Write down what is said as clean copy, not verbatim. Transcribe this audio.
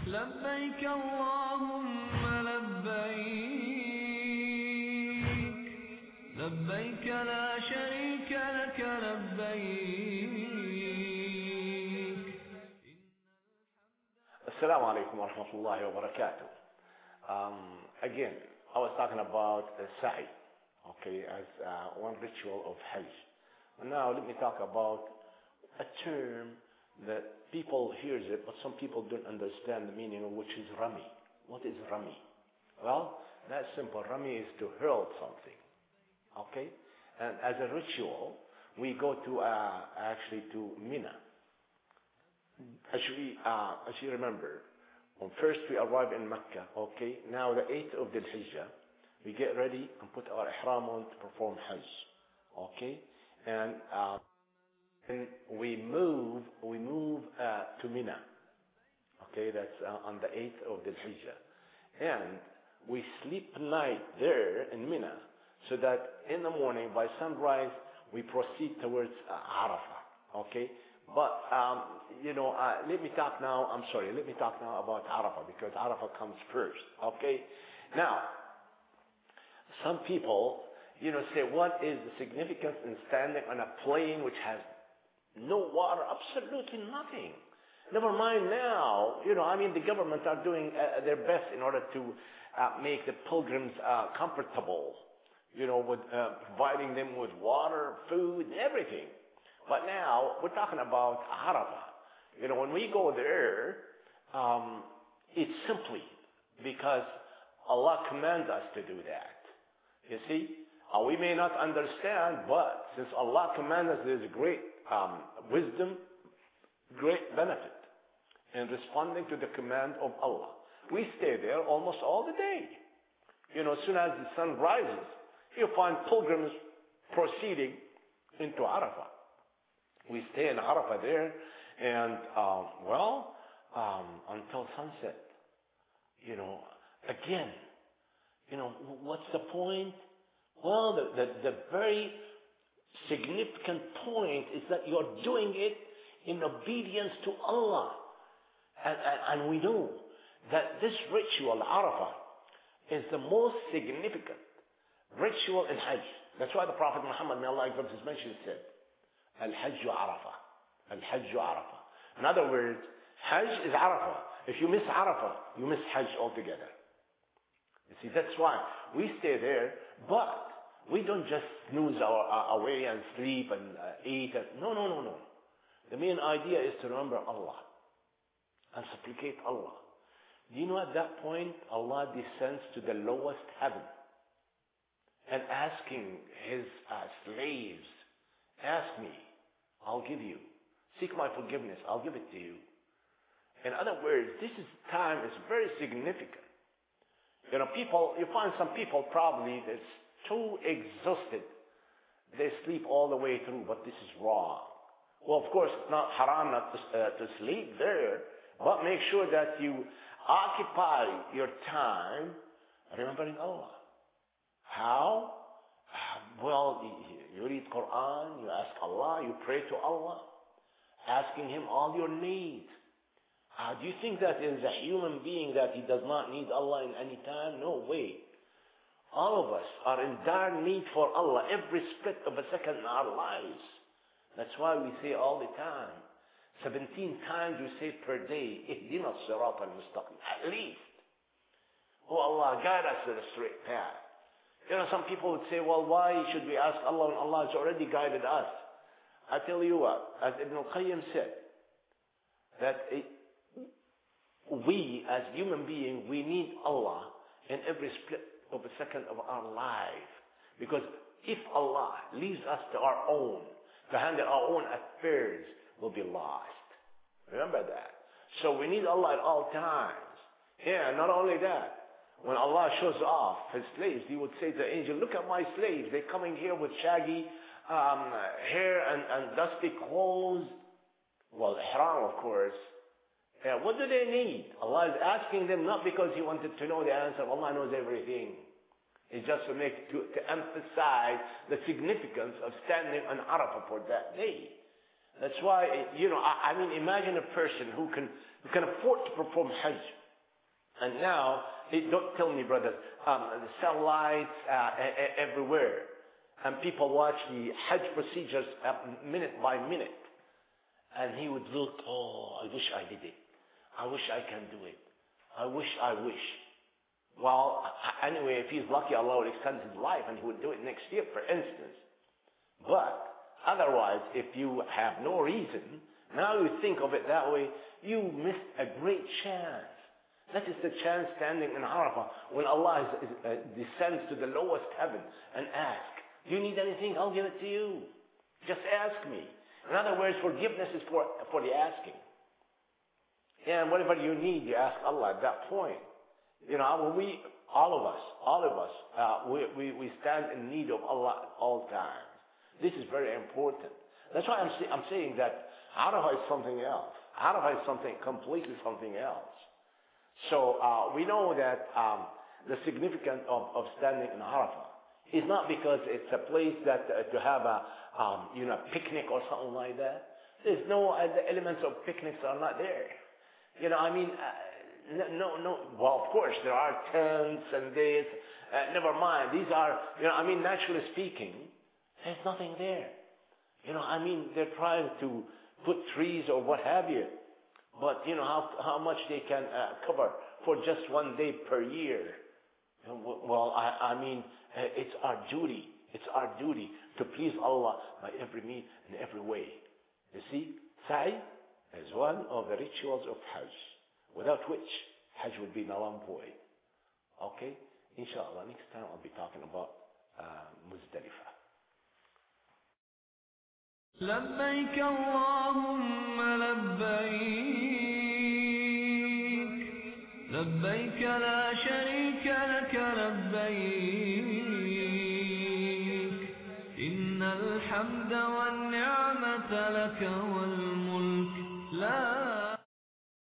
لبيك اللهم لبيك لبيك لا شريك لك لبيك. Assalamu alaikum wa rahmatullahi wa barakatuh. Again, I was talking about sa'i, okay, as one ritual of Hajj. And now let me talk about a term that people hears it, but some people don't understand the meaning of, which is rami. What is rami? Well, that's simple. Rami is to hurl something, okay? And as a ritual, we go to actually to Mina. As you remember, when first we arrive in Mecca, okay, now the 8th of the Hijjah, we get ready and put our ihram on to perform Hajj, okay, and we move to Mina, okay, that's on the 8th of the Hijjah, and we sleep night there in Mina, so that in the morning by sunrise we proceed towards Arafah, okay. But let me talk now about Arafah, because Arafah comes first, okay? Now, some people, say, what is the significance in standing on a plane which has no water? Absolutely nothing. Never mind now, the government are doing their best in order to make the pilgrims comfortable, with providing them with water, food, everything. But now, we're talking about Arafah. When we go there, it's simply because Allah commands us to do that. You see? We may not understand, but since Allah commands us, there's great wisdom, great benefit in responding to the command of Allah. We stay there almost all the day. As soon as the sun rises, you find pilgrims proceeding into Arafah. We stay in Arafah there, and until sunset. Again, what's the point? Well, the very significant point is that you're doing it in obedience to Allah, and we know that this ritual, Arafah, is the most significant ritual in Hajj. That's why the Prophet Muhammad, may Allah accept his mention, said, Al-Hajj Arafah. Al-Hajj Arafah. In other words, Hajj is Arafah. If you miss Arafah, you miss Hajj altogether. You see, that's why we stay there, but we don't just snooze our way and sleep and eat. No. The main idea is to remember Allah and supplicate Allah. Do you know at that point, Allah descends to the lowest heaven and asking his slaves, ask me, I'll give you. Seek my forgiveness, I'll give it to you. In other words, this time is very significant. You find some people probably that's too exhausted. They sleep all the way through, but this is wrong. Well, of course, it's not haram not to sleep there, but make sure that you occupy your time remembering Allah. How? Well, you read Quran, you ask Allah, you pray to Allah, asking Him all your needs. Do you think that is a human being that he does not need Allah in any time? No way. All of us are in dire need for Allah every split of a second in our lives. That's why we say all the time, 17 times we say per day, Ihdina as-sirat al-mustaqim, at least. Oh Allah, guide us to the straight path. Some people would say, well, why should we ask Allah when Allah has already guided us? I tell you what, as Ibn al-Qayyim said, that we as human beings, we need Allah in every split of a second of our life. Because if Allah leaves us to our own, to handle our own affairs, we'll be lost. Remember that. So we need Allah at all times. Yeah, not only that. When Allah shows off His slaves, He would say to the angel, look at my slaves. They're coming here with shaggy hair and dusty clothes. Well, ihram, of course. Yeah, what do they need? Allah is asking them not because He wanted to know the answer. Allah knows everything. It's just to emphasize the significance of standing on Arafah for that day. That's why, I mean, imagine a person who can afford to perform Hajj. And now, don't tell me, brothers, the satellites everywhere. And people watch the Hajj procedures minute by minute. And he would look, oh, I wish I did it. I wish I can do it. I wish. Well, anyway, if he's lucky, Allah will extend his life and he will do it next year, for instance. But otherwise, if you have no reason, now you think of it that way, you missed a great chance. That is the chance standing in Arafah when Allah descends to the lowest heaven and asks, do you need anything? I'll give it to you. Just ask me. In other words, forgiveness is for the asking. Yeah, and whatever you need, you ask Allah at that point. All of us, we stand in need of Allah at all times. This is very important. That's why I'm saying that Arafah is something else. Arafah is completely something else. So we know that the significance of standing in Arafah is not because it's a place that to have a picnic or something like that. There's no the elements of picnics are not there. No. Well, of course there are tents and this. Never mind. These are naturally speaking, there's nothing there. They're trying to put trees or what have you. But how much they can cover for just one day per year. Well, it's our duty. It's our duty to please Allah by every means and every way. You see, Sa'i is one of the rituals of Hajj, without which Hajj would be null and void. Okay? Inshallah, next time I'll be talking about Muzdalifah. لبيك اللهم لبيك لا شريك لك لبيك إن الحمد والنعمة لك والملك لا